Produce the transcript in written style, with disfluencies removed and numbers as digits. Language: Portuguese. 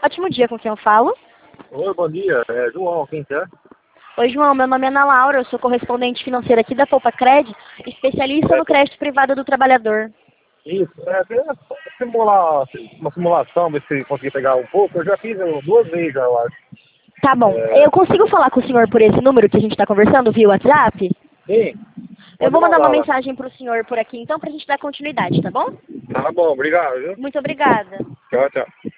ótimo dia, com quem eu falo? Oi, bom dia. É João, quem quer? Oi, João, meu nome é Ana Laura, eu sou correspondente financeira aqui da Poupa Cred, especialista no crédito privado do trabalhador. Isso, queria simular uma simulação, ver se conseguir pegar um pouco. Eu já fiz 2 vezes, eu acho. Tá bom, eu consigo falar com o senhor por esse número que a gente está conversando via WhatsApp? Sim, Eu pode vou mandar uma mandar lá. mensagem para o senhor por aqui então, para a gente dar continuidade, tá bom? Tá bom, obrigado, viu? Muito obrigada. Tchau, tchau.